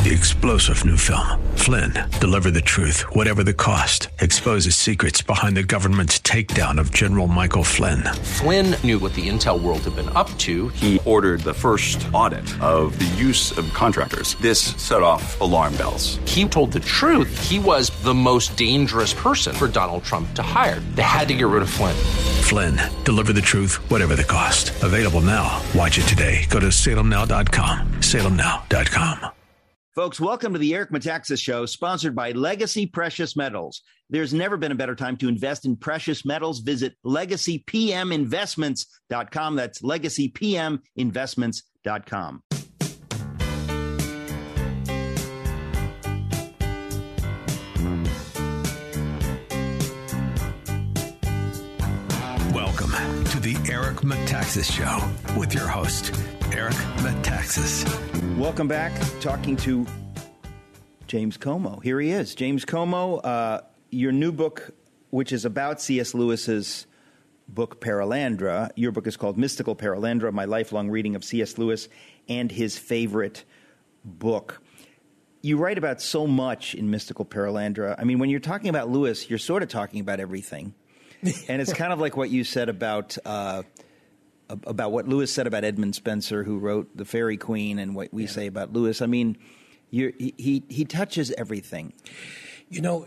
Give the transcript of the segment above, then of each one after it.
The explosive new film, Flynn, deliver the truth, whatever the cost, exposes secrets behind the government's takedown of General Michael Flynn. Flynn knew what the intel world had been up to. He ordered the first audit of the use of contractors. This set off alarm bells. He told the truth. He was the most dangerous person for Donald Trump to hire. They had to get rid of Flynn. Flynn, deliver the truth, whatever the cost. Available now. Watch it today. Go to salemnow.com. salemnow.com. Folks, welcome to the Eric Metaxas Show, sponsored by Legacy Precious Metals. There's never been a better time to invest in precious metals. Visit LegacyPMInvestments.com. That's LegacyPMInvestments.com. Welcome to the Eric Metaxas Show with your host, Eric Metaxas. Welcome back. Talking to James Como. Here he is. James Como, your new book, which is about C.S. Lewis's book Perelandra. Your book is called Mystical Perelandra, My Lifelong Reading of C.S. Lewis and His Favorite Book. You write about so much in Mystical Perelandra. I mean, when you're talking about Lewis, you're sort of talking about everything. And it's kind of like what you said about what Lewis said about Edmund Spenser, who wrote The Fairy Queen, and what we say about Lewis. I mean, he touches everything. You know,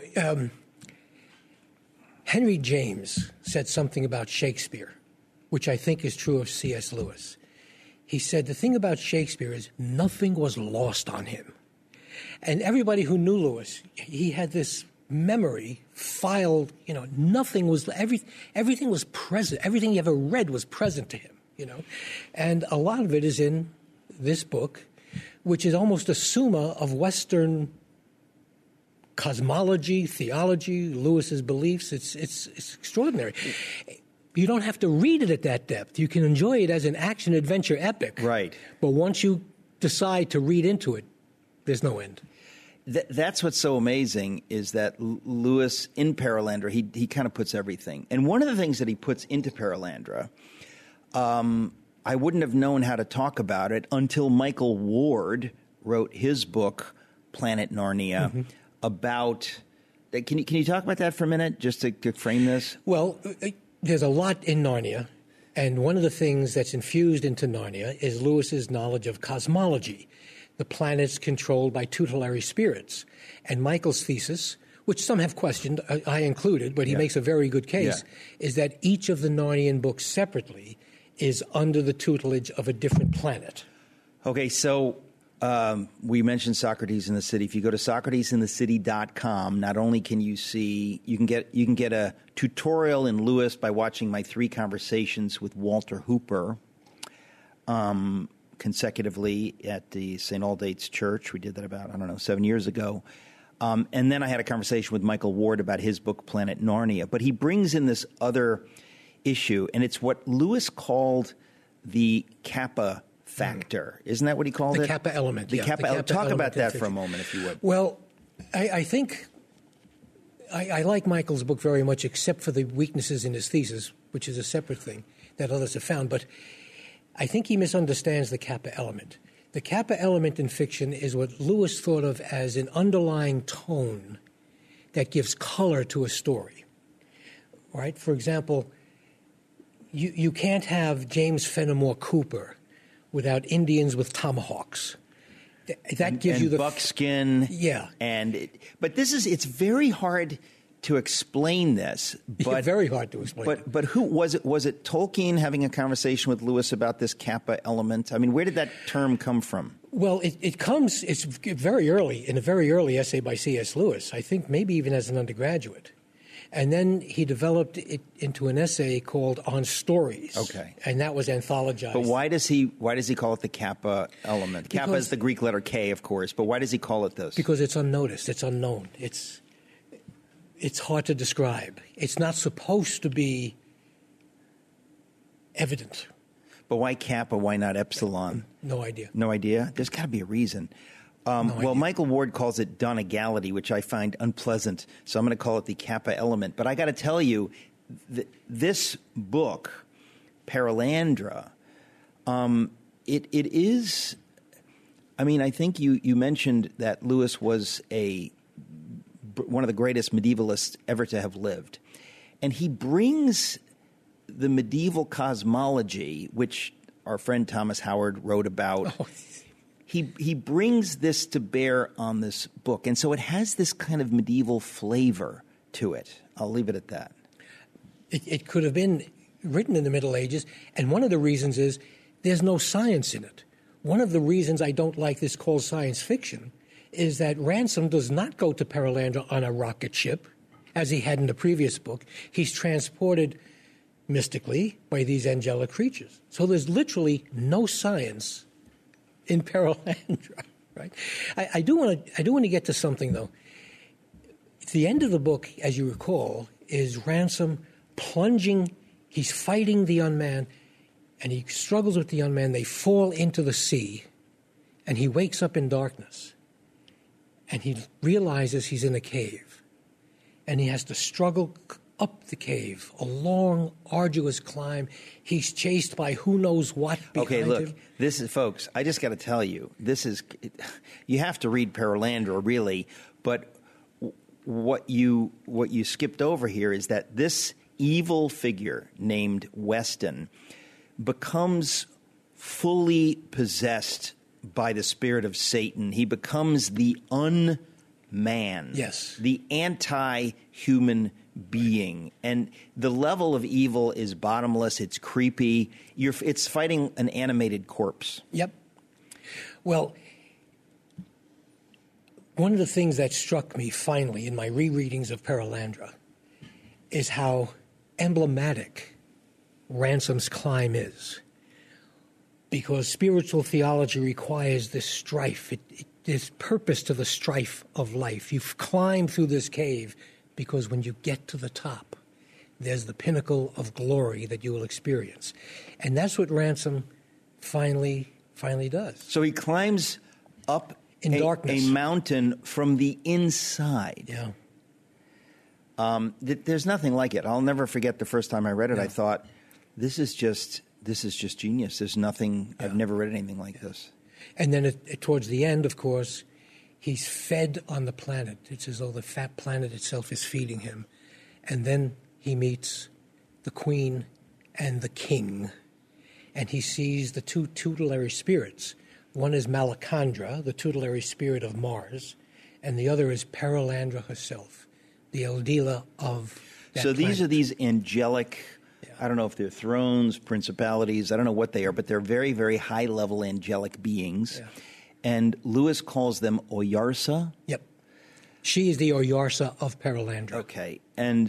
Henry James said something about Shakespeare, which I think is true of C.S. Lewis. He said the thing about Shakespeare is nothing was lost on him. And everybody who knew Lewis, he had this memory filed, nothing was, everything was present. Everything he ever read was present to him, And a lot of it is in this book, which is almost a summa of Western cosmology, theology, Lewis's beliefs. It's extraordinary. You don't have to read it at that depth. You can enjoy it as an action-adventure epic. Right. But once you decide to read into it, there's no end. That's what's so amazing is that Lewis in Perelandra, he kind of puts everything. And one of the things that he puts into Perelandra, I wouldn't have known how to talk about it until Michael Ward wrote his book, Planet Narnia, about... Can you talk about that for a minute, just to frame this? Well, there's a lot in Narnia, and one of the things that's infused into Narnia is Lewis's knowledge of cosmology, the planets controlled by tutelary spirits. And Michael's thesis, which some have questioned, I included, but he makes a very good case, is that each of the Narnian books separately is under the tutelage of a different planet. Okay, so we mentioned Socrates in the City. If you go to SocratesInTheCity.com, not only can you see, you can get a tutorial in Lewis by watching my 3 conversations with Walter Hooper, consecutively at the St. Aldate's Church. We did that about, 7 years ago. And then I had a conversation with Michael Ward about his book, Planet Narnia. But he brings in this other issue, and it's what Lewis called the Kappa factor. Isn't that what he called it? The Kappa element. The Kappa element. Talk about that for a moment, if you would. Well, I think I like Michael's book very much, except for the weaknesses in his thesis, which is a separate thing that others have found. But I think he misunderstands the Kappa element. The Kappa element in fiction is what Lewis thought of as an underlying tone that gives color to a story. Right? For example, you can't have James Fenimore Cooper without Indians with tomahawks. That gives you the buckskin. Yeah. But it's very hard to explain this, but very hard to explain. But who was it? Was it Tolkien having a conversation with Lewis about this Kappa element? I mean, where did that term come from? Well, it's very early, in a very early essay by C.S. Lewis, I think maybe even as an undergraduate. And then he developed it into an essay called On Stories. Okay. And that was anthologized. But why does he call it the Kappa element? Kappa is the Greek letter K, of course, but why does he call it this? Because it's unnoticed, it's unknown. It's hard to describe. It's not supposed to be evident. But why Kappa? Why not Epsilon? No idea. No idea? There's got to be a reason. Well, Michael Ward calls it Donegality, which I find unpleasant, so I'm going to call it the Kappa element. But I got to tell you, this book, Perelandra, it is I mean, I think you mentioned that Lewis was one of the greatest medievalists ever to have lived. And he brings the medieval cosmology, which our friend Thomas Howard wrote about. Oh. He brings this to bear on this book. And so it has this kind of medieval flavor to it. I'll leave it at that. It could have been written in the Middle Ages. And one of the reasons is there's no science in it. One of the reasons I don't like this called science fiction is that Ransom does not go to Perelandra on a rocket ship, as he had in the previous book. He's transported mystically by these angelic creatures. So there's literally no science in Perelandra, right? I do want to get to something, though. At the end of the book, as you recall, is Ransom plunging. He's fighting the unman, and he struggles with the unman. They fall into the sea, and he wakes up in darkness, and he realizes he's in a cave, and he has to struggle up the cave, a long, arduous climb. He's chased by who knows what behind him. Okay, look, this is, folks, I just got to tell you, you have to read Perelandra, really, but what you skipped over here is that this evil figure named Weston becomes fully possessed by the spirit of Satan. He becomes the unman, yes, the anti-human being, and the level of evil is bottomless. It's creepy. It's fighting an animated corpse. Yep. Well, one of the things that struck me finally in my rereadings of Perelandra is how emblematic Ransom's climb is. Because spiritual theology requires this strife. There's purpose to the strife of life. You've climbed through this cave because when you get to the top, there's the pinnacle of glory that you will experience. And that's what Ransom finally does. So he climbs up in darkness, a mountain from the inside. Yeah. There's nothing like it. I'll never forget the first time I read it. Yeah. I thought, this is just genius. There's nothing. Yeah. I've never read anything like this. And then towards the end, of course, he's fed on the planet. It's as though the fat planet itself is feeding him. And then he meets the queen and the king. And he sees the two tutelary spirits. One is Malacandra, the tutelary spirit of Mars, and the other is Perelandra herself, the Eldila of that So planet. these are these angelic, I don't know if they're thrones, principalities, I don't know what they are, but they're very, very high-level angelic beings. Yeah. And Lewis calls them Oyarsa. Yep. She is the Oyarsa of Perelandra. Okay. And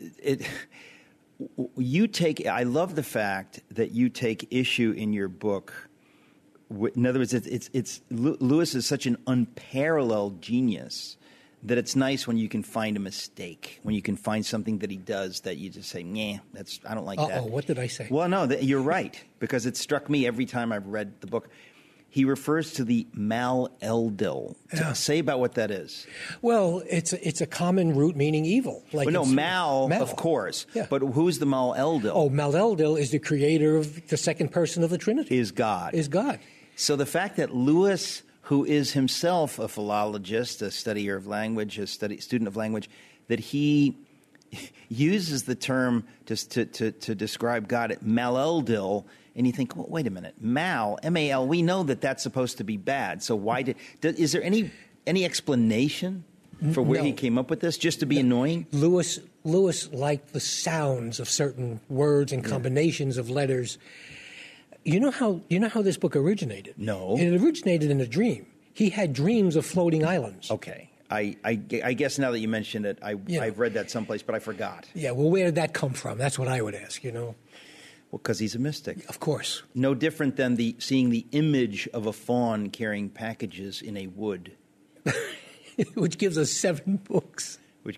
I love the fact that you take issue in your book. In other words, Lewis is such an unparalleled genius that it's nice when you can find a mistake, when you can find something that he does that you just say, "Nah, I don't like that." Uh-oh, what did I say? Well, no, you're right, because it struck me every time I've read the book. He refers to the Mal-Eldil. Yeah. Say about what that is. Well, it's a common root meaning evil. Like Mal, of course. Yeah. But who's the Mal-Eldil? Oh, Mal-Eldil is the creator of the second person of the Trinity. Is God. Is God. So the fact that Lewis, who is himself a philologist, a studier of language, student of language, that he uses the term to describe God, Mal-Eldil, and you think, well, wait a minute, M-A-L, we know that that's supposed to be bad. So why is there any explanation for where he came up with this, just to be annoying? Lewis liked the sounds of certain words and combinations of letters. You know how this book originated? No. It originated in a dream. He had dreams of floating islands. Okay. I guess now that you mention it, I've read that someplace, but I forgot. Yeah, well, where did that come from? That's what I would ask, Well, because he's a mystic. Of course. No different than seeing the image of a fawn carrying packages in a wood. Which gives us 7 books.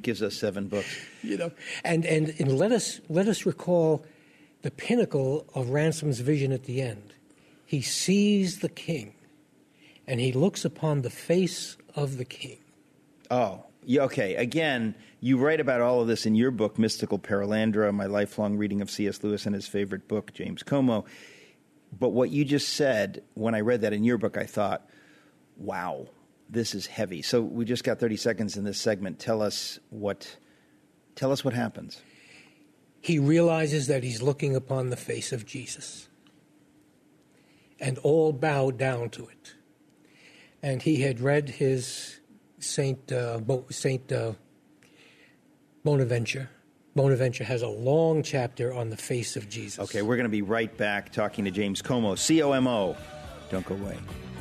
And let us recall the pinnacle of Ransom's vision at the end. He sees the king, and he looks upon the face of the king. Oh, yeah, okay. Again, you write about all of this in your book, Mystical Perelandra, my lifelong reading of C.S. Lewis and his favorite book, James Como. But what you just said, when I read that in your book, I thought, Wow, this is heavy. So we just got 30 seconds in this segment. Tell us what happens. He realizes that he's looking upon the face of Jesus, and all bow down to it. And he had read his Saint Bonaventure. Bonaventure has a long chapter on the face of Jesus. Okay, we're going to be right back talking to James Como, COMO. Don't go away.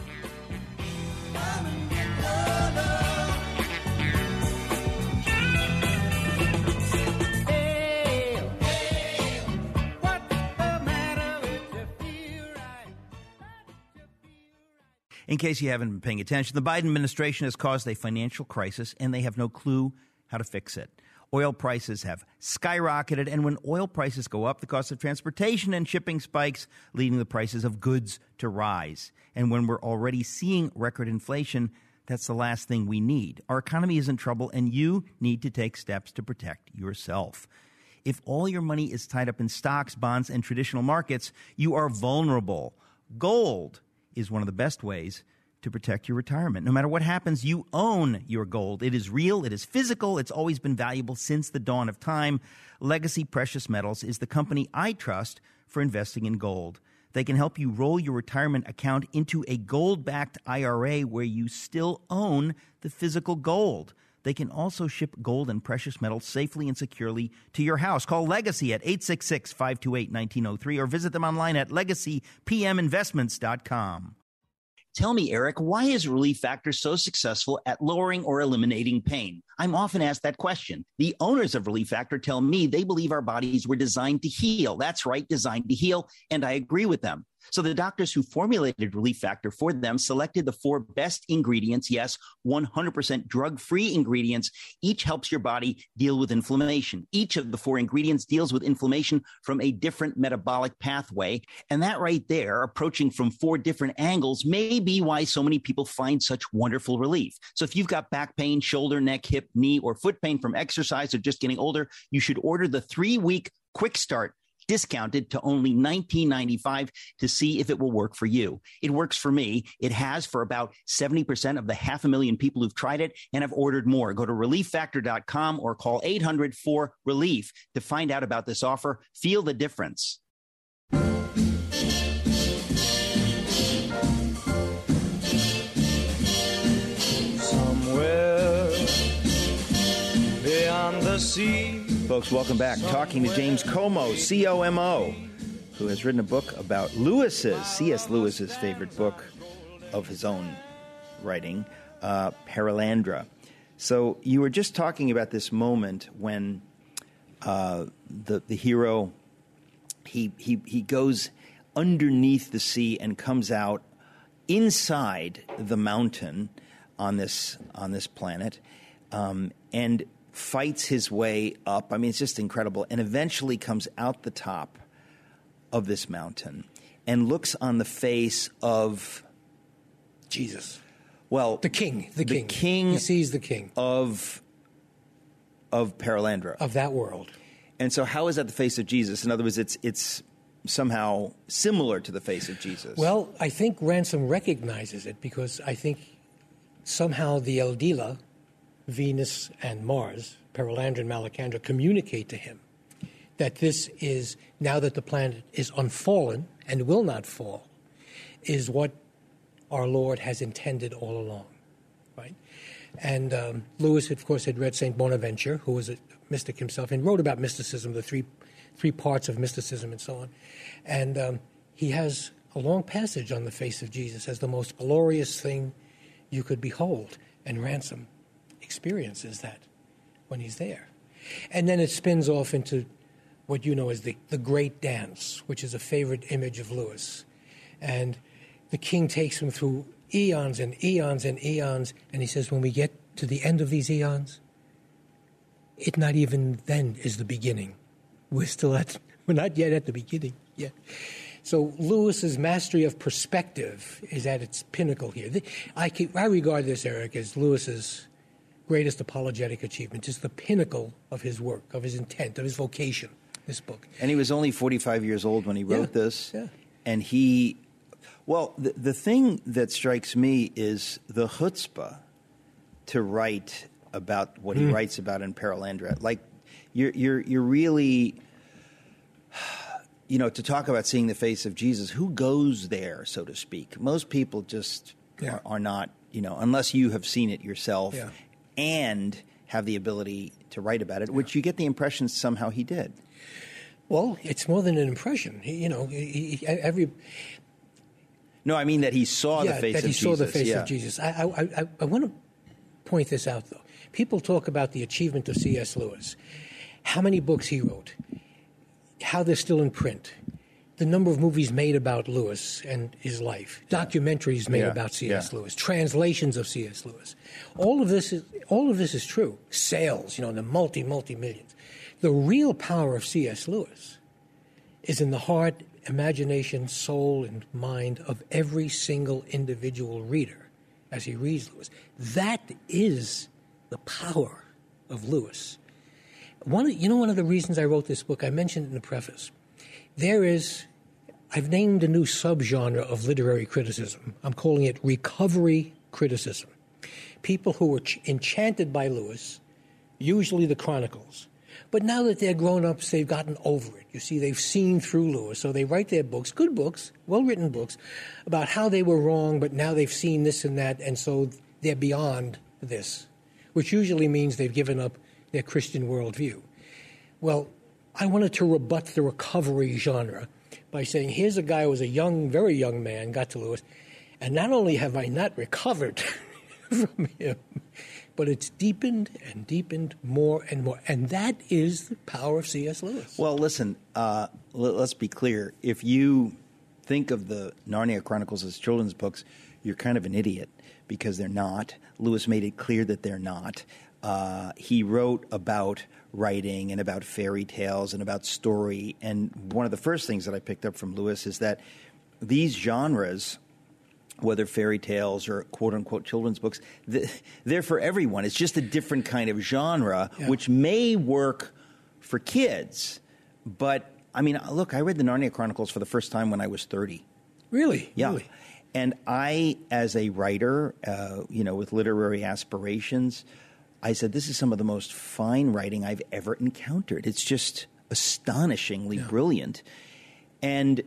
In case you haven't been paying attention, the Biden administration has caused a financial crisis, and they have no clue how to fix it. Oil prices have skyrocketed, and when oil prices go up, the cost of transportation and shipping spikes, leading the prices of goods to rise. And when we're already seeing record inflation, that's the last thing we need. Our economy is in trouble, and you need to take steps to protect yourself. If all your money is tied up in stocks, bonds, and traditional markets, you are vulnerable. Gold is one of the best ways to protect your retirement. No matter what happens, you own your gold. It is real. It is physical. It's always been valuable since the dawn of time. Legacy Precious Metals is the company I trust for investing in gold. They can help you roll your retirement account into a gold-backed IRA where you still own the physical gold. They can also ship gold and precious metals safely and securely to your house. Call Legacy at 866-528-1903 or visit them online at legacypminvestments.com. Tell me, Eric, why is Relief Factor so successful at lowering or eliminating pain? I'm often asked that question. The owners of Relief Factor tell me they believe our bodies were designed to heal. That's right, designed to heal, and I agree with them. So the doctors who formulated Relief Factor for them selected the 4 best ingredients, yes, 100% drug-free ingredients. Each helps your body deal with inflammation. Each of the 4 ingredients deals with inflammation from a different metabolic pathway. And that right there, approaching from 4 different angles, may be why so many people find such wonderful relief. So if you've got back pain, shoulder, neck, hip, knee, or foot pain from exercise or just getting older, you should order the 3-week quick start, discounted to only $19.95 to see if it will work for you. It works for me. It has for about 70% of the 500,000 people who've tried it and have ordered more. Go to relieffactor.com or call 800-4RELIEF to find out about this offer. Feel the difference. Somewhere beyond the sea. Folks, welcome back. Talking to James Como, COMO, who has written a book about C.S. Lewis's favorite book of his own writing, Perelandra. So you were just talking about this moment when the hero, he goes underneath the sea and comes out inside the mountain on this planet, and fights his way up. I mean, it's just incredible. And eventually comes out the top of this mountain and looks on the face of Jesus. Well, the king. He sees the king of Perelandra, of that world. And so, how is that the face of Jesus? In other words, it's somehow similar to the face of Jesus. Well, I think Ransom recognizes it because I think somehow the Eldila, Venus and Mars, Perelandra and Malacandra, communicate to him that this is, now that the planet is unfallen and will not fall, is what our Lord has intended all along, right? And Lewis, of course, had read St. Bonaventure, who was a mystic himself, and wrote about mysticism, the three parts of mysticism and so on. And he has a long passage on the face of Jesus as the most glorious thing you could behold. And Ransom experiences that when he's there. And then it spins off into what you know as the Great Dance, which is a favorite image of Lewis. And the king takes him through eons and eons and eons, and he says, when we get to the end of these eons, it not even then is the beginning. We're not yet at the beginning yet. So Lewis's mastery of perspective is at its pinnacle here. I regard this, Eric, as Lewis's greatest apologetic achievement, just the pinnacle of his work, of his intent, of his vocation, this book. And he was only 45 years old when he wrote this. Yeah. And Well, the thing that strikes me is the chutzpah to write about what he writes about in Perelandra. Like, you're really, to talk about seeing the face of Jesus. Who goes there, so to speak? Most people just are not, unless you have seen it yourself and have the ability to write about it, which you get the impression somehow he did. Well, it's more than an impression. No, I mean that he saw the face of Jesus. That he saw the face of Jesus. I want to point this out, though. People talk about the achievement of C.S. Lewis, how many books he wrote, how they're still in print, the number of movies made about Lewis and his life, documentaries made about C.S. Lewis, translations of C.S. Lewis. All of this is true. Sales, the multi-millions. The real power of C.S. Lewis is in the heart, imagination, soul, and mind of every single individual reader as he reads Lewis. That is the power of Lewis. One of the reasons I wrote this book, I mentioned in the preface, I've named a new subgenre of literary criticism. I'm calling it recovery criticism. People who were enchanted by Lewis, usually the Chronicles, but now that they're grown-ups, they've gotten over it. You see, they've seen through Lewis, so they write their books, good books, well-written books, about how they were wrong, but now they've seen this and that, and so they're beyond this, which usually means they've given up their Christian worldview. Well, I wanted to rebut the recovery genre by saying, here's a guy who was a young, very young man, got to Lewis, and not only have I not recovered from him, but it's deepened and deepened more and more. And that is the power of C.S. Lewis. Well, listen, let's be clear. If you think of the Narnia Chronicles as children's books, you're kind of an idiot because they're not. Lewis made it clear that they're not. He wrote about writing and about fairy tales and about story. And one of the first things that I picked up from Lewis is that these genres, whether fairy tales or quote-unquote children's books, they're for everyone. It's just a different kind of genre, which may work for kids. But, I mean, look, I read the Narnia Chronicles for the first time when I was 30. Really? Yeah. Really? And I, as a writer, with literary aspirations, I said, this is some of the most fine writing I've ever encountered. It's just astonishingly brilliant. And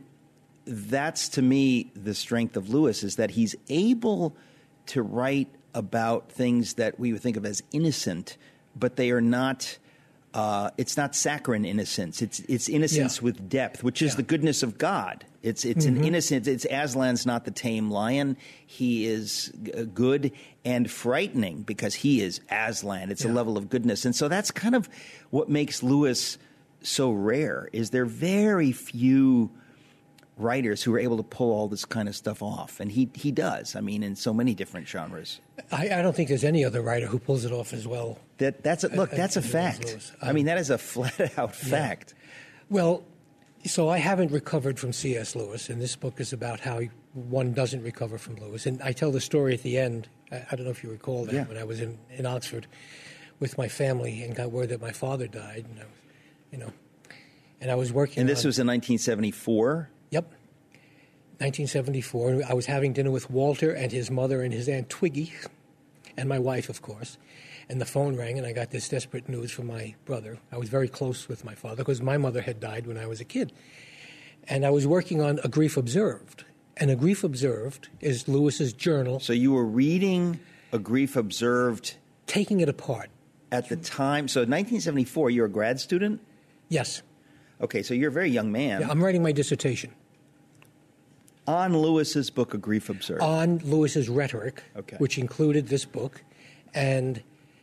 that's, to me, the strength of Lewis, is that he's able to write about things that we would think of as innocent, but they are not, it's not saccharine innocence. It's innocence with depth, which is the goodness of God. It's an innocence. It's Aslan's not the tame lion. He is good and frightening because he is Aslan. It's a level of goodness. And so that's kind of what makes Lewis so rare, is there are very few writers who are able to pull all this kind of stuff off. And he does, I mean, in so many different genres. I don't think there's any other writer who pulls it off as well. That's a fact. I mean, that is a flat-out fact. Well, so I haven't recovered from C.S. Lewis, and this book is about how one doesn't recover from Lewis. And I tell the story at the end. I don't know if you recall that, when I was in Oxford with my family and got word that my father died. And and I was working And this was in 1974? Yep. 1974. I was having dinner with Walter and his mother and his Aunt Twiggy and my wife, of course. And the phone rang, and I got this desperate news from my brother. I was very close with my father because my mother had died when I was a kid. And I was working on A Grief Observed. And A Grief Observed is Lewis's journal. So you were reading A Grief Observed? Taking it apart. At the time, so 1974, you're a grad student? Yes. Okay, so you're a very young man. Yeah, I'm writing my dissertation. On Lewis's book, A Grief Observed? On Lewis's rhetoric, which included this book. And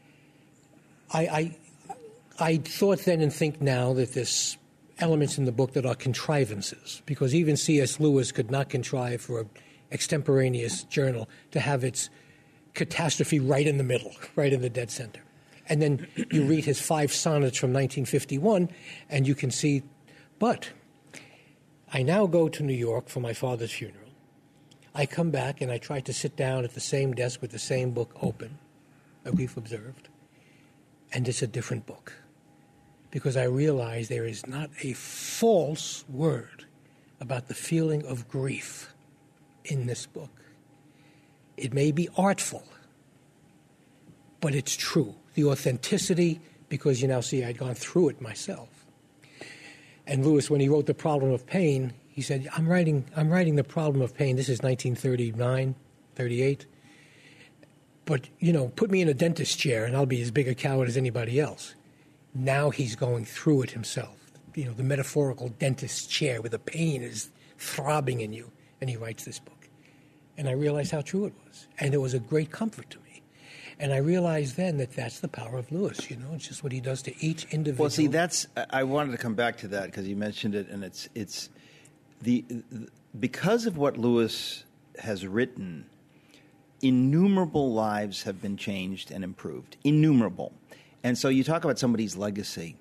I thought then and think now that there's elements in the book that are contrivances, because even C.S. Lewis could not contrive for an extemporaneous journal to have its catastrophe right in the middle, right in the dead center. And then you read his 5 sonnets from 1951, and you can see, but I now go to New York for my father's funeral. I come back, and I try to sit down at the same desk with the same book open, A Grief Observed, and it's a different book, because I realize there is not a false word about the feeling of grief in this book. It may be artful, but it's true. The authenticity, because you now see I'd gone through it myself. And Lewis, when he wrote The Problem of Pain, he said, I'm writing The Problem of Pain. This is 1939, 38. But, put me in a dentist chair and I'll be as big a coward as anybody else. Now he's going through it himself. The metaphorical dentist chair where the pain is throbbing in you. And he writes this book. And I realized how true it was. And it was a great comfort to me. And I realized then that that's the power of Lewis. It's just what he does to each individual. Well, see, I wanted to come back to that because you mentioned it, and it's because of what Lewis has written, innumerable lives have been changed and improved. Innumerable. And so you talk about somebody's legacy.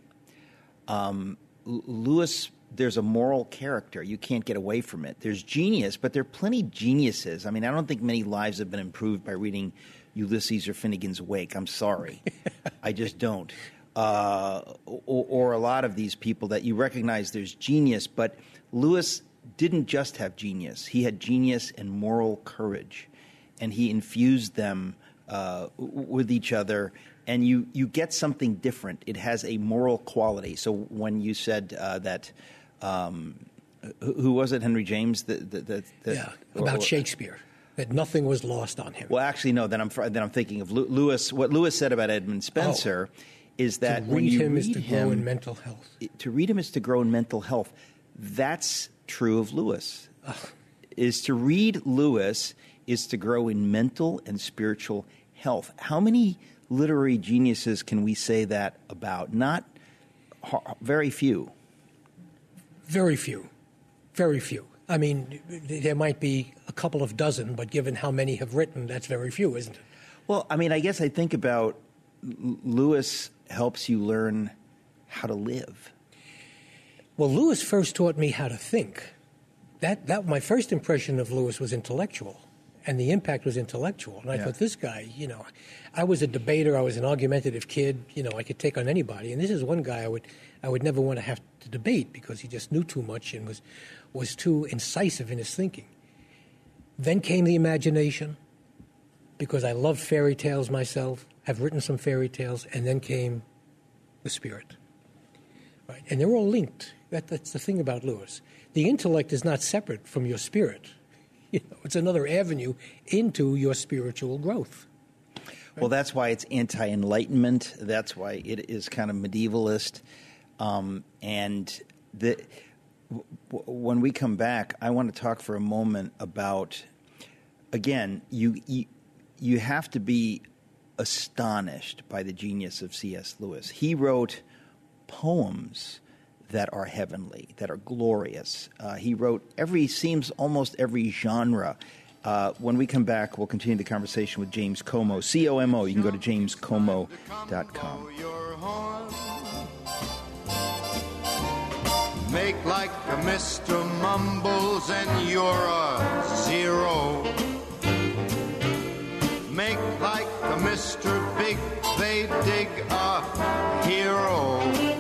Lewis, there's a moral character. You can't get away from it. There's genius, but there are plenty of geniuses. I mean, I don't think many lives have been improved by reading Ulysses or Finnegan's Wake. I'm sorry. I just don't. Or a lot of these people that you recognize there's genius, but Lewis didn't just have genius. He had genius and moral courage, and he infused them with each other, and you get something different. It has a moral quality. So when you said that, who was it, Henry James? About Shakespeare. That nothing was lost on him. Well, actually, no. Then I'm thinking of Lewis. What Lewis said about Edmund Spencer is that when you read him, is to grow in mental health. To read him is to grow in mental health. That's true of Lewis. Is to read Lewis is to grow in mental and spiritual health. How many literary geniuses can we say that about? Not very few. Very few. Very few. I mean, there might be a couple of dozen, but given how many have written, that's very few, isn't it? Well, I mean, I guess I think about Lewis helps you learn how to live. Well, Lewis first taught me how to think. That my first impression of Lewis was intellectual, and the impact was intellectual. And I thought, this guy, I was a debater, I was an argumentative kid, I could take on anybody. And this is one guy I would never want to have to debate because he just knew too much and was too incisive in his thinking. Then came the imagination, because I loved fairy tales myself, have written some fairy tales, and then came the spirit. Right? And they're all linked. That's the thing about Lewis. The intellect is not separate from your spirit. It's another avenue into your spiritual growth. Right? Well, that's why it's anti-enlightenment. That's why it is kind of medievalist. When we come back, I want to talk for a moment about, again, you have to be astonished by the genius of C.S. Lewis. He wrote poems that are heavenly, that are glorious. He wrote almost every genre. When we come back, we'll continue the conversation with James Como, C-O-M-O. You can go to jamescomo.com. Make like a Mr. Mumbles and you're a zero. Make like a Mr. Big, they dig a hero.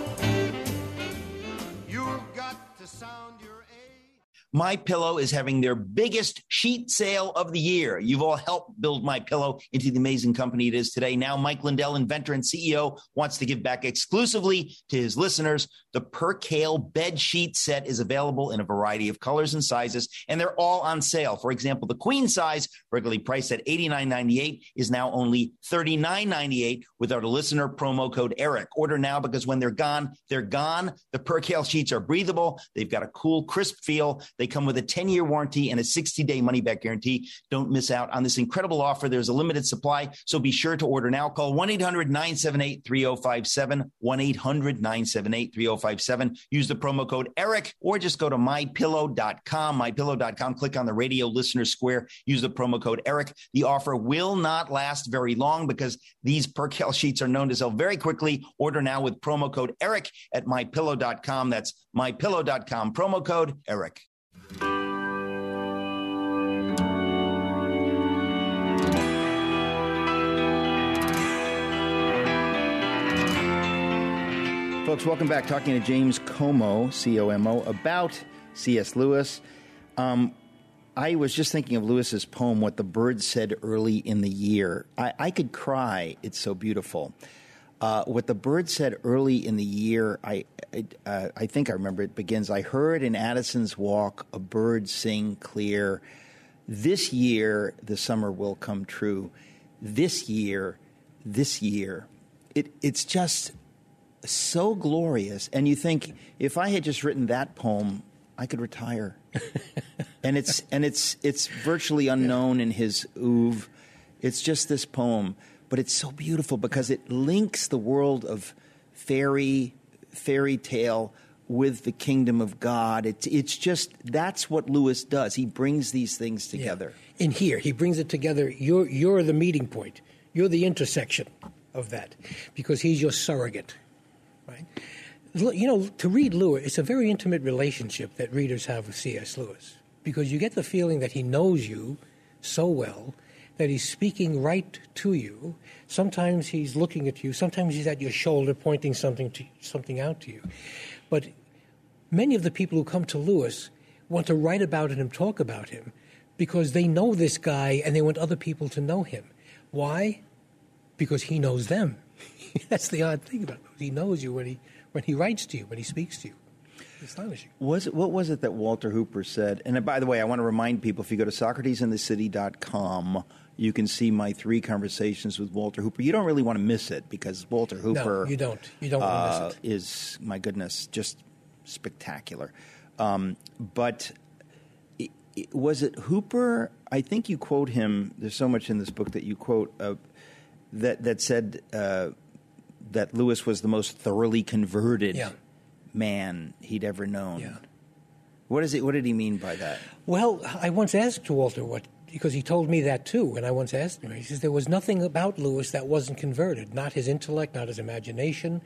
You've got to sound your MyPillow is having their biggest sheet sale of the year. You've all helped build MyPillow into the amazing company it is today. Now, Mike Lindell, inventor and CEO, wants to give back exclusively to his listeners. The Percale bed sheet set is available in a variety of colors and sizes, and they're all on sale. For example, the queen size, regularly priced at $89.98, is now only $39.98 with our listener promo code ERIC. Order now because when they're gone, they're gone. The Percale sheets are breathable. They've got a cool, crisp feel. They come with a 10-year warranty and a 60-day money-back guarantee. Don't miss out on this incredible offer. There's a limited supply, so be sure to order now. Call 1-800-978-3057, 1-800-978-3057. Use the promo code ERIC, or just go to mypillow.com. Mypillow.com. Click on the radio listener square. Use the promo code ERIC. The offer will not last very long because these Percale sheets are known to sell very quickly. Order now with promo code ERIC at mypillow.com. That's mypillow.com. Promo code ERIC. Folks, welcome back. Talking to James Como, C-O-M-O, about C.S. Lewis. I was just thinking of Lewis's poem, What the Birds Said Early in the Year. I could cry. It's so beautiful. What the bird said early in the year, I think I remember it begins, I heard in Addison's Walk a bird sing clear, this year the summer will come true. This year. It's just so glorious. And you think, if I had just written that poem, I could retire. and it's virtually unknown in his oeuvre. It's just this poem. But it's so beautiful because it links the world of fairy tale with the kingdom of God. It's just, that's what Lewis does. He brings these things together. Yeah. In here, he brings it together. You're the meeting point. You're the intersection of that because he's your surrogate, right? You know, to read Lewis, it's a very intimate relationship that readers have with C.S. Lewis because you get the feeling that he knows you so well that he's speaking right to you. Sometimes he's looking at you. Sometimes he's at your shoulder pointing something out to you. But many of the people who come to Lewis want to write about him, talk about him, because they know this guy and they want other people to know him. Why? Because he knows them. That's the odd thing about him. He knows you when he writes to you, when he speaks to you. Astonishing. What was it that Walter Hooper said? And by the way, I want to remind people, if you go to SocratesInTheCity.com, you can see my 3 conversations with Walter Hooper. You don't really want to miss it because Walter Hooper... No, you don't. You don't want to miss it. ...is, my goodness, just spectacular. But was it Hooper? I think you quote him. There's so much in this book that you quote that said that Lewis was the most thoroughly converted man he'd ever known. Yeah. What did he mean by that? Well, I once asked Walter because he told me that too, and I once asked him, he says there was nothing about Lewis that wasn't converted, not his intellect, not his imagination,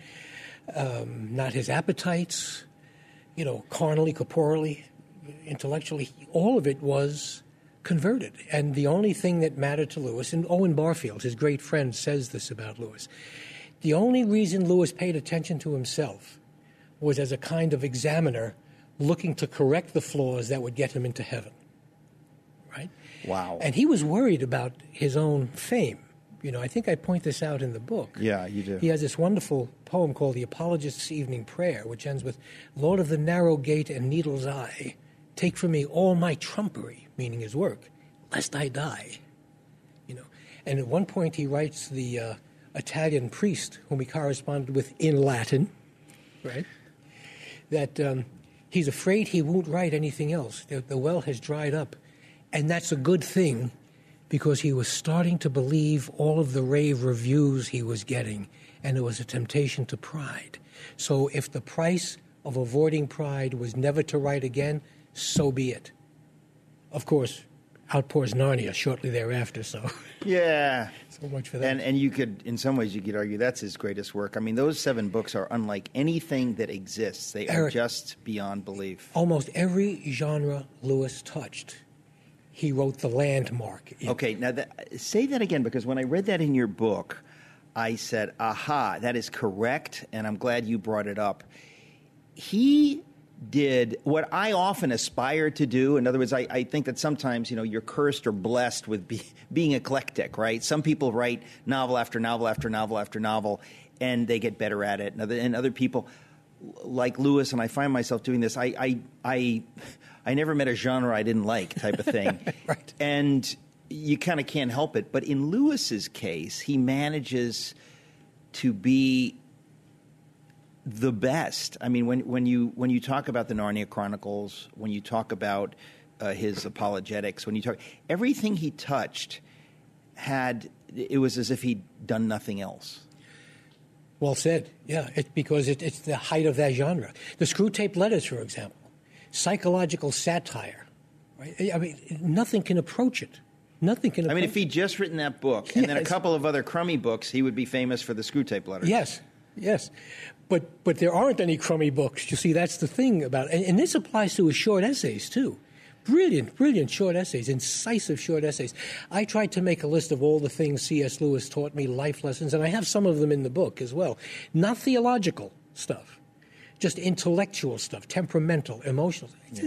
not his appetites, carnally, corporally, intellectually, all of it was converted. And the only thing that mattered to Lewis, and Owen Barfield, his great friend, says this about Lewis, the only reason Lewis paid attention to himself was as a kind of examiner looking to correct the flaws that would get him into heaven. Right? Wow. And he was worried about his own fame. I think I point this out in the book. Yeah, you do. He has this wonderful poem called The Apologist's Evening Prayer, which ends with, Lord of the narrow gate and needle's eye, take from me all my trumpery, meaning his work, lest I die. And at one point he writes the Italian priest whom he corresponded with in Latin, right, that he's afraid he won't write anything else. The well has dried up. And that's a good thing because he was starting to believe all of the rave reviews he was getting, and it was a temptation to pride. So if the price of avoiding pride was never to write again, so be it. Of course, out pours Narnia shortly thereafter, so... Yeah. So much for that. And you could, in some ways, you could argue that's his greatest work. I mean, those 7 books are unlike anything that exists. They are just beyond belief. Almost every genre Lewis touched, he wrote the landmark. Okay, now say that again, because when I read that in your book, I said, aha, that is correct, and I'm glad you brought it up. He did what I often aspire to do. In other words, I think that sometimes, you're cursed or blessed with being eclectic, right? Some people write novel after novel after novel after novel, and they get better at it. And other people, like Lewis, and I find myself doing this, I never met a genre I didn't like type of thing. Right. And you kind of can't help it. But in Lewis's case, he manages to be the best. I mean, when you talk about the Narnia Chronicles, when you talk about his apologetics, when you talk, everything he touched it was as if he'd done nothing else. Well said. Yeah, because it's the height of that genre. The Screwtape Letters, for example, psychological satire. Right? I mean, nothing can approach it. Nothing can. I mean, if he'd just written that book and then a couple of other crummy books, he would be famous for the Screwtape Letters. Yes. But there aren't any crummy books. You see, that's the thing about it. And this applies to his short essays, too. Brilliant short essays, incisive short essays. I tried to make a list of all the things C.S. Lewis taught me, life lessons, and I have some of them in the book as well. Not theological stuff, just intellectual stuff, temperamental, emotional.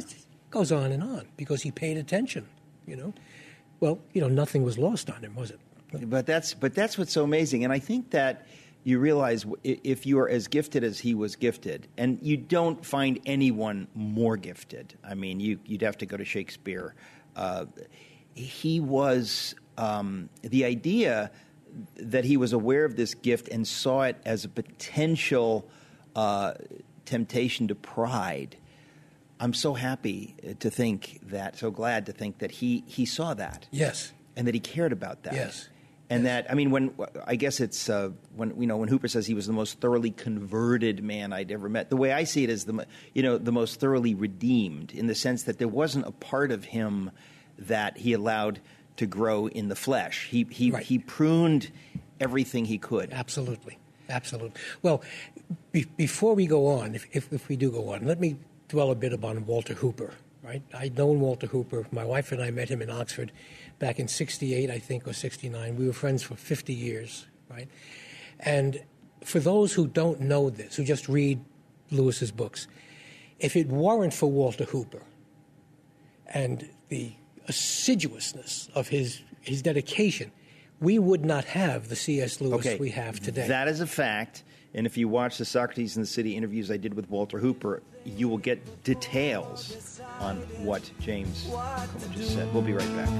goes on because he paid attention, Well, nothing was lost on him, was it? But that's what's so amazing. And I think that you realize if you are as gifted as he was gifted, and you don't find anyone more gifted. I mean, you'd have to go to Shakespeare. He was the idea that he was aware of this gift and saw it as a potential temptation to pride. I'm so happy to think that, so glad to think that he saw that. Yes. And that he cared about that. Yes. And that, I mean, when I guess it's when Hooper says he was the most thoroughly converted man I'd ever met. The way I see it is the most thoroughly redeemed, in the sense that there wasn't a part of him that he allowed to grow in the flesh. He pruned everything he could. Absolutely. Well, before we go on, if we do go on, let me dwell a bit upon Walter Hooper. Right? I'd known Walter Hooper. My wife and I met him in Oxford back in 68, I think, or 69. We were friends for 50 years, right? And for those who don't know this, who just read Lewis's books, if it weren't for Walter Hooper and the assiduousness of his dedication, we would not have the C.S. Lewis we have today. That is a fact. And if you watch the Socrates in the City interviews I did with Walter Hooper, you will get details on what James just said. We'll be right back.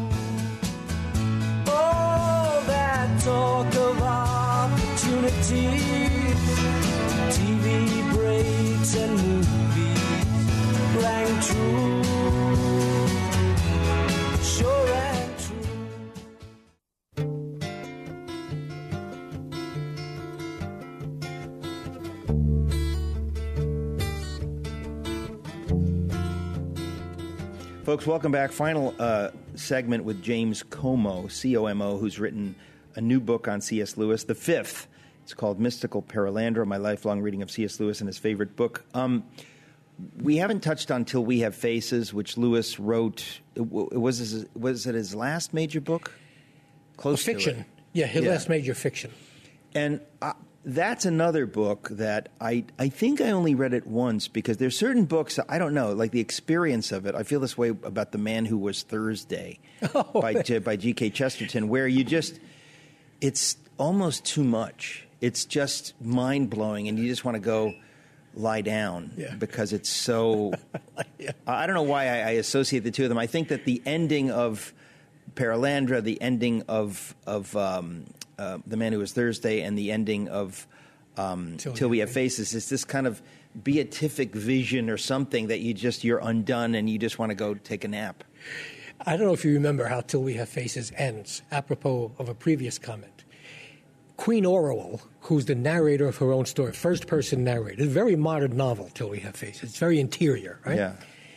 All that talk of opportunity, TV breaks and movies rang true, sure and true. Folks, welcome back. Final segment with James Como, C-O-M-O, who's written a new book on C.S. Lewis, the fifth. It's called Mystical Perelandra, my lifelong reading of C.S. Lewis and his favorite book. We haven't touched on Till We Have Faces, which Lewis wrote. Was it his last major book? Close fiction. To it. Yeah, his last major fiction. And that's another book that I think I only read it once, because there's certain books, I don't know, like the experience of it. I feel this way about The Man Who Was Thursday by G.K. Chesterton, where it's almost too much. It's just mind-blowing, and you just want to go lie down because it's so... I don't know why I associate the two of them. I think that the ending of Perelandra, the ending of The Man Who Was Thursday, and the ending of Till We Have Faces is this kind of beatific vision or something that you're undone and you just want to go take a nap. I don't know if you remember how Till We Have Faces ends, apropos of a previous comment. Queen Orwell, who's the narrator of her own story, first-person narrator, it's a very modern novel, Till We Have Faces. It's very interior, right? Yeah.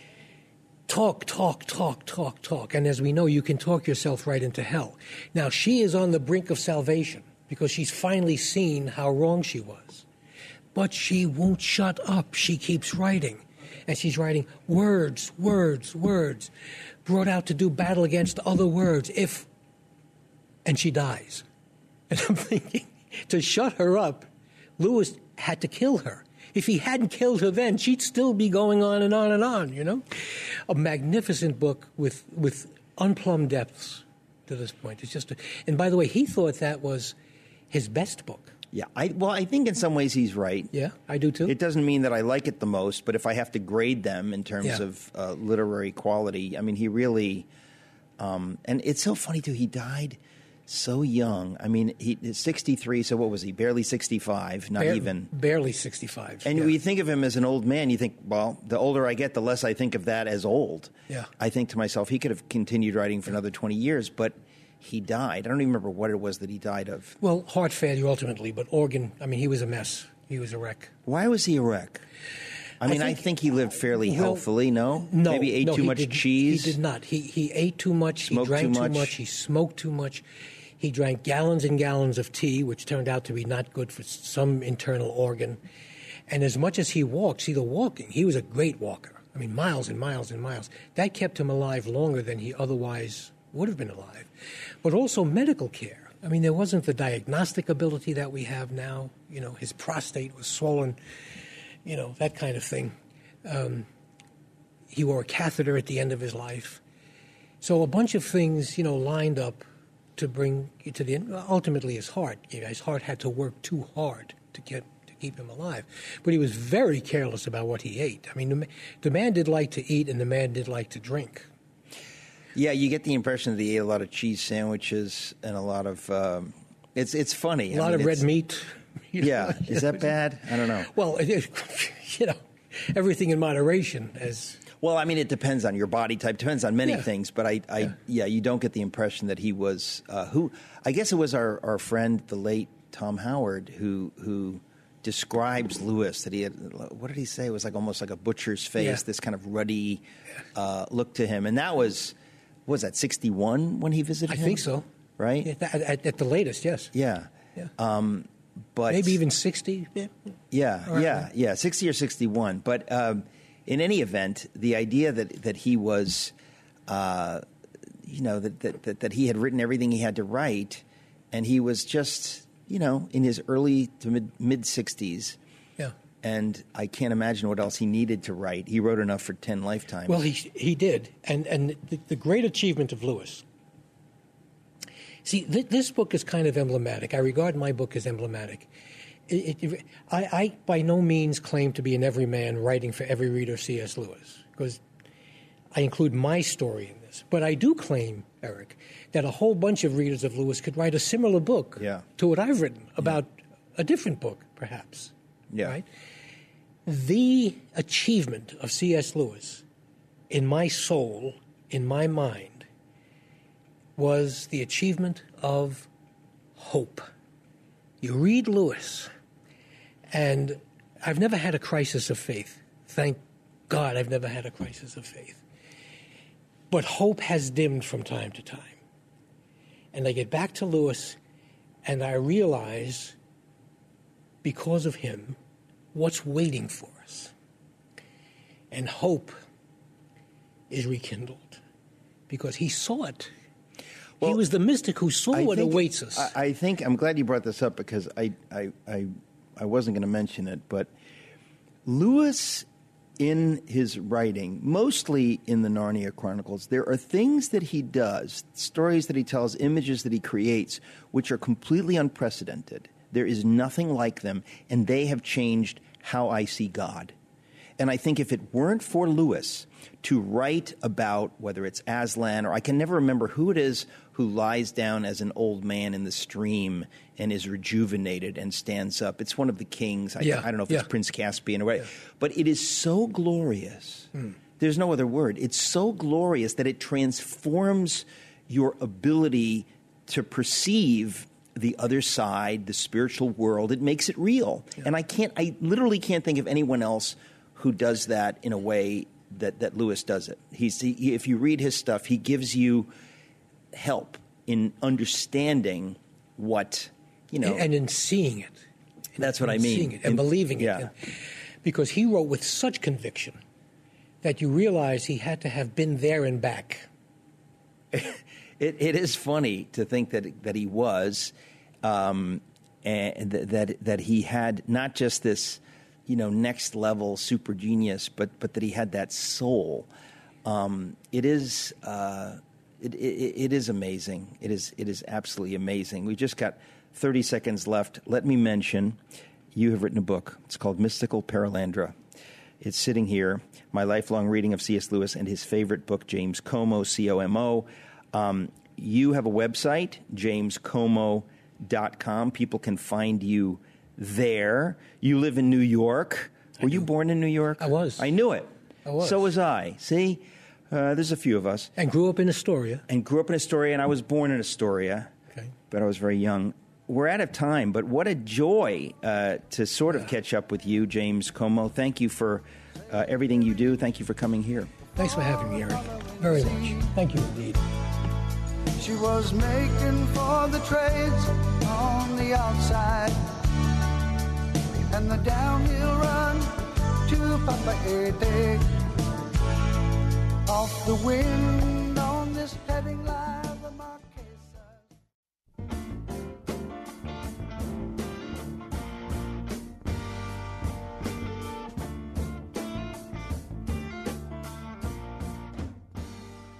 Talk. And as we know, you can talk yourself right into hell. Now, she is on the brink of salvation because she's finally seen how wrong she was. But she won't shut up. She keeps writing. And she's writing words, brought out to do battle against other words, and she dies. And I'm thinking, to shut her up, Lewis had to kill her. If he hadn't killed her then, she'd still be going on and on and on, A magnificent book with unplumbed depths to this point. It's just and by the way, he thought that was his best book. Yeah, I think in some ways he's right. Yeah, I do too. It doesn't mean that I like it the most, but if I have to grade them in terms of literary quality, I mean, he really... and it's so funny, too, he died so young. I mean, he's 63, so what was he? Barely 65, even. Barely 65. And when you think of him as an old man, you think, well, the older I get, the less I think of that as old. Yeah. I think to myself, he could have continued writing for another 20 years, but he died. I don't even remember what it was that he died of. Well, heart failure ultimately, but organ, he was a mess. He was a wreck. Why was he a wreck? I think he lived fairly healthily, no? Maybe ate too much cheese? He did not. He ate too much. He drank too much. He smoked too much. He drank gallons and gallons of tea, which turned out to be not good for some internal organ. And as much as he walked, he was a great walker. Miles and miles and miles. That kept him alive longer than he otherwise would have been alive. But also medical care. There wasn't the diagnostic ability that we have now. His prostate was swollen, that kind of thing. He wore a catheter at the end of his life. So a bunch of things, lined up to bring you to the end. Ultimately, his heart. His heart had to work too hard to keep him alive. But he was very careless about what he ate. I mean, the man did like to eat, and the man did like to drink. Yeah, you get the impression that he ate a lot of cheese sandwiches and a lot of. It's funny. A lot of red meat. Yeah, is that bad? I don't know. Well, everything in moderation. Well, I mean, it depends on your body type, depends on many things, but you don't get the impression that he was I guess it was our friend, the late Tom Howard, who describes Lewis, that he had, what did he say? It was like almost like a butcher's face, this kind of ruddy look to him. And that was that 61 when he visited him? I think so. Right? At the latest, yes. Yeah. But maybe even 60? Yeah, 60 or 61. But in any event, the idea that he was, that he had written everything he had to write, and he was just, in his early to mid 60s. Yeah. And I can't imagine what else he needed to write. He wrote enough for 10 lifetimes. Well, he did. And the great achievement of Lewis. See, this book is kind of emblematic. I regard my book as emblematic. I by no means claim to be an everyman writing for every reader of C.S. Lewis, because I include my story in this. But I do claim, Eric, that a whole bunch of readers of Lewis could write a similar book to what I've written about a different book, perhaps. Yeah. Right? The achievement of C.S. Lewis, in my soul, in my mind, was the achievement of hope. You read Lewis, and I've never had a crisis of faith. Thank God I've never had a crisis of faith. But hope has dimmed from time to time. And I get back to Lewis, and I realize, because of him, what's waiting for us. And hope is rekindled, because he saw it. Well, he was the mystic who saw what awaits us. I think I'm glad you brought this up, because I wasn't going to mention it, but Lewis, in his writing, mostly in the Narnia Chronicles, there are things that he does, stories that he tells, images that he creates, which are completely unprecedented. There is nothing like them, and they have changed how I see God. And I think if it weren't for Lewis to write about, whether it's Aslan, or I can never remember who it is who lies down as an old man in the stream and is rejuvenated and stands up. It's one of the kings. I don't know if it's Prince Caspian or whatever. But it is so glorious. There's no other word. It's so glorious that it transforms your ability to perceive the other side, the spiritual world. It makes it real. Yeah. And I literally can't think of anyone else who does that in a way that Lewis does it. If you read his stuff, he gives you help in understanding what, and in seeing it. That's what I mean. Seeing it and believing it. Because he wrote with such conviction that you realize he had to have been there and back. It is funny to think that he was, and that he had not just this, next level super genius, but that he had that soul. It is amazing. It is absolutely amazing. We just got 30 seconds left. Let me mention, you have written a book. It's called Mystical Perelandra. It's sitting here. My lifelong reading of C.S. Lewis and his favorite book, James Como, C-O-M-O. You have a website, jamescomo.com. People can find you there. You live in New York. Were you born in New York? I was. I knew it. I was. So was I. See? There's a few of us. And grew up in Astoria. And I was born in Astoria. Okay. But I was very young. We're out of time, but what a joy to sort of catch up with you, James Como. Thank you for everything you do. Thank you for coming here. Thanks for having me, Eric. Very much. Thank you indeed. She was making for the trades on the outside, and the downhill run to Papa Ede. Off the wind on this heading line, the Marquesas.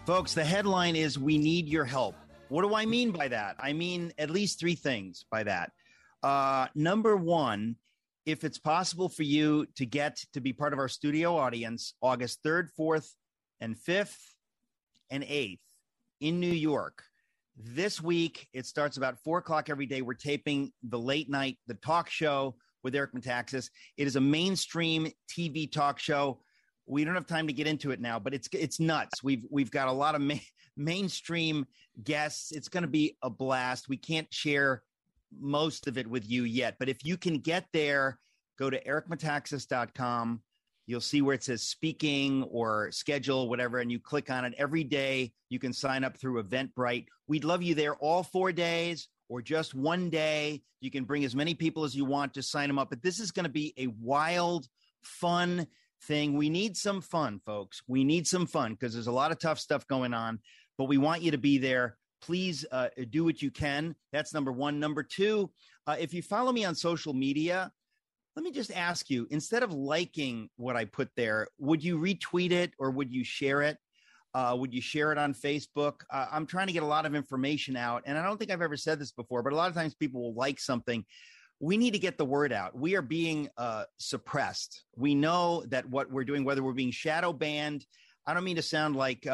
Folks, the headline is "We Need Your Help." What do I mean by that? I mean at least three things by that. Number one, if it's possible for you to get to be part of our studio audience, August 3rd, 4th, and 5th, and 8th in New York. This week, it starts about 4 o'clock every day. We're taping the late night, the talk show with Eric Metaxas. It is a mainstream TV talk show. We don't have time to get into it now, but it's nuts. We've got a lot of mainstream guests. It's going to be a blast. We can't share most of it with you yet, but if you can get there, go to ericmetaxas.com. You'll see where it says speaking or schedule, whatever, and you click on it. Every day you can sign up through Eventbrite. We'd love you there all 4 days or just one day. You can bring as many people as you want to sign them up, but this is going to be a wild, fun thing. We need some fun, folks. We need some fun because there's a lot of tough stuff going on, but we want you to be there. Please do what you can. That's number one. Number two, if you follow me on social media, let me just ask you, instead of liking what I put there, would you retweet it or would you share it? Would you share it on Facebook? I'm trying to get a lot of information out, and I don't think I've ever said this before, but a lot of times people will like something. We need to get the word out. We are being suppressed. We know that what we're doing, whether we're being shadow banned, I don't mean to sound like,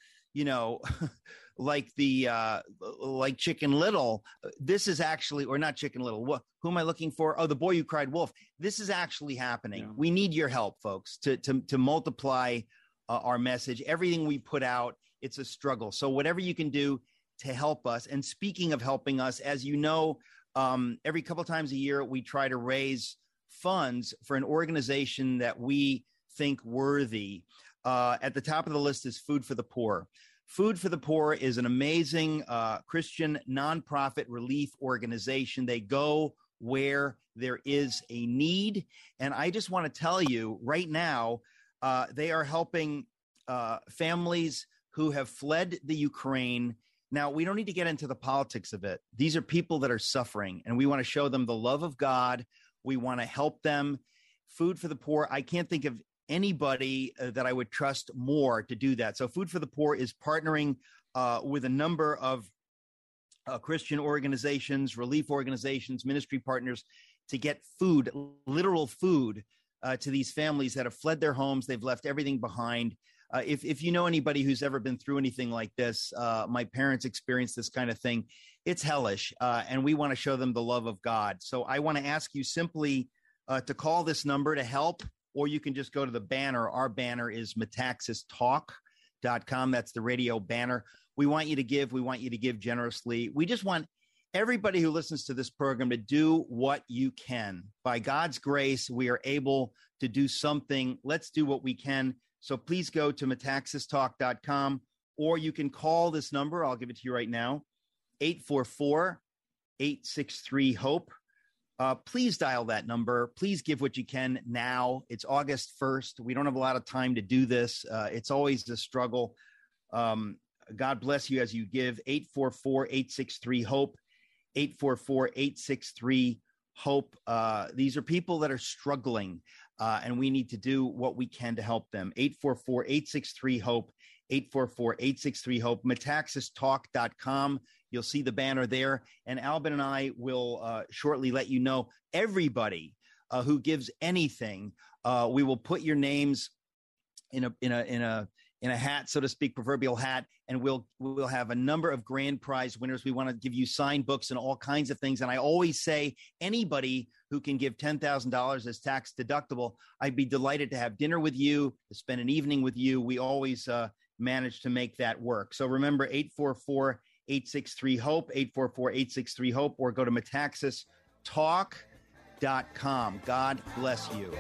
like Chicken Little. This is actually, or not Chicken Little. Who am I looking for? Oh, The Boy Who Cried Wolf. This is actually happening. Yeah. We need your help, folks, to multiply our message. Everything we put out, it's a struggle. So whatever you can do to help us. And speaking of helping us, as you know, every couple times a year, we try to raise funds for an organization that we think worthy. At the top of the list is Food for the Poor. Food for the Poor is an amazing Christian nonprofit relief organization. They go where there is a need. And I just want to tell you right now, they are helping families who have fled the Ukraine. Now, we don't need to get into the politics of it. These are people that are suffering, and we want to show them the love of God. We want to help them. Food for the Poor, I can't think of anybody that I would trust more to do that. So Food for the Poor is partnering with a number of Christian organizations, relief organizations, ministry partners to get food, literal food, to these families that have fled their homes. They've left everything behind. If you know anybody who's ever been through anything like this, my parents experienced this kind of thing. It's hellish, and we want to show them the love of God. So I want to ask you simply to call this number to help, or you can just go to the banner. Our banner is metaxastalk.com. That's the radio banner. We want you to give. We want you to give generously. We just want everybody who listens to this program to do what you can. By God's grace, we are able to do something. Let's do what we can. So please go to metaxastalk.com, or you can call this number. I'll give it to you right now, 844-863-HOPE. Please dial that number. Please give what you can now. It's August 1st. We don't have a lot of time to do this. It's always a struggle. God bless you as you give. 844-863-HOPE, 844-863-HOPE. These are people that are struggling, and we need to do what we can to help them. 844-863-HOPE, 844-863-HOPE, metaxastalk.com. You'll see the banner there. And Albin and I will shortly let you know everybody who gives anything. We will put your names in a hat, so to speak, proverbial hat, and we'll have a number of grand prize winners. We want to give you signed books and all kinds of things. And I always say anybody who can give $10,000 as tax deductible, I'd be delighted to have dinner with you, to spend an evening with you. We always manage to make that work. So remember, 844-863-HOPE, 844-863-HOPE, or go to metaxastalk.com. God bless you.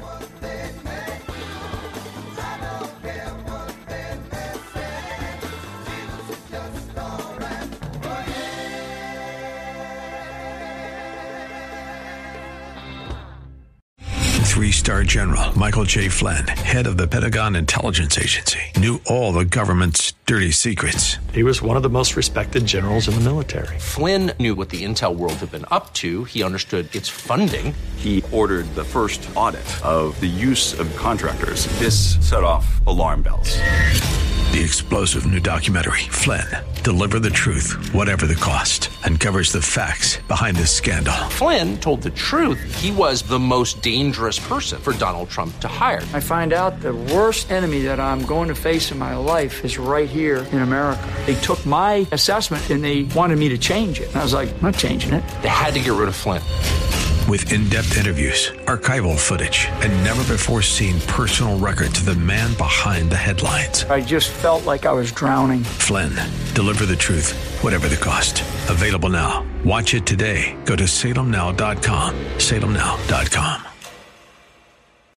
3-star General Michael J. Flynn, head of the Pentagon Intelligence Agency, knew all the government's dirty secrets. He was one of the most respected generals in the military. Flynn knew what the intel world had been up to. He understood its funding. He ordered the first audit of the use of contractors. This set off alarm bells. The explosive new documentary, Flynn, Deliver the Truth, Whatever the Cost, uncovers the facts behind this scandal. Flynn told the truth. He was the most dangerous person for Donald Trump to hire. I find out the worst enemy that I'm going to face in my life is right here in America. They took my assessment and they wanted me to change it. And I was like, I'm not changing it. They had to get rid of Flynn. With in-depth interviews, archival footage, and never-before-seen personal records of the man behind the headlines. I just felt like I was drowning. Flynn, Deliver the Truth, Whatever the Cost. Available now. Watch it today. Go to salemnow.com. salemnow.com.